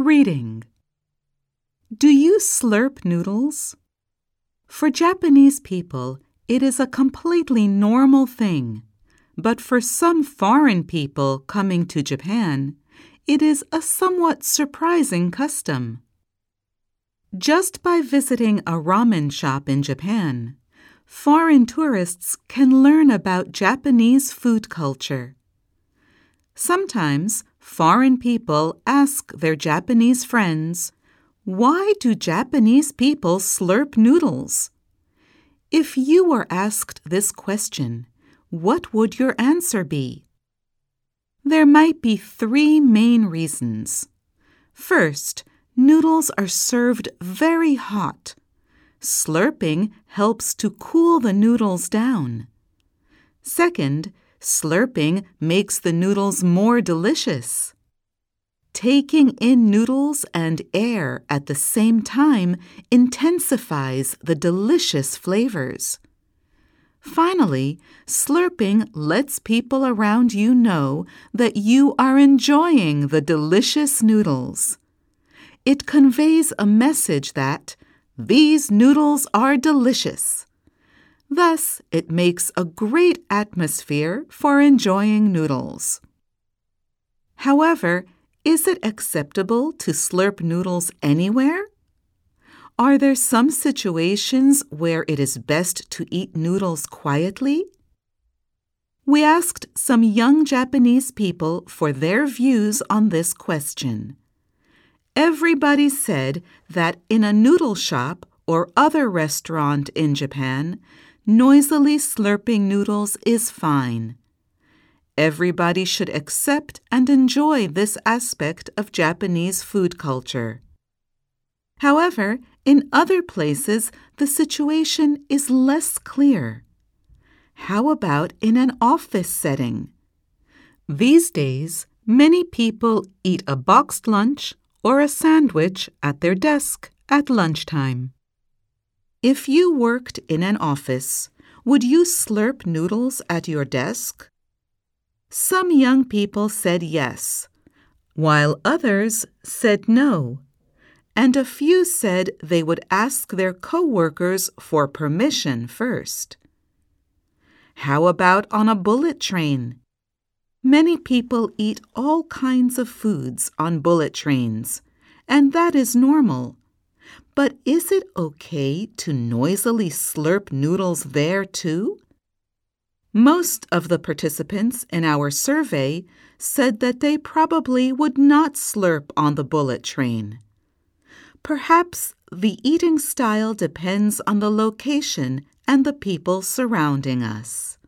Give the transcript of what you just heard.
Reading. Do you slurp noodles? For Japanese people, it is a completely normal thing. But for some foreign people coming to Japan, it is a somewhat surprising custom. Just by visiting a ramen shop in Japan, foreign tourists can learn about Japanese food culture. Sometimes, foreign people ask their Japanese friends, "Why do Japanese people slurp noodles?" If you were asked this question, what would your answer be? There might be 3 main reasons. First, noodles are served very hot. Slurping helps to cool the noodles down. Second, slurping makes the noodles more delicious. Taking in noodles and air at the same time intensifies the delicious flavors. Finally, slurping lets people around you know that you are enjoying the delicious noodles. It conveys a message that these noodles are delicious. Thus, it makes a great atmosphere for enjoying noodles. However, is it acceptable to slurp noodles anywhere? Are there some situations where it is best to eat noodles quietly? We asked some young Japanese people for their views on this question. Everybody said that in a noodle shop or other restaurant in Japan, noisily slurping noodles is fine. Everybody should accept and enjoy this aspect of Japanese food culture. However, in other places, the situation is less clear. How about in an office setting? These days, many people eat a boxed lunch or a sandwich at their desk at lunchtime. If you worked in an office, would you slurp noodles at your desk? Some young people said yes, while others said no, and a few said they would ask their co-workers for permission first. How about on a bullet train? Many people eat all kinds of foods on bullet trains, and that is normal. But is it okay to noisily slurp noodles there too? Most of the participants in our survey said that they probably would not slurp on the bullet train. Perhaps the eating style depends on the location and the people surrounding us.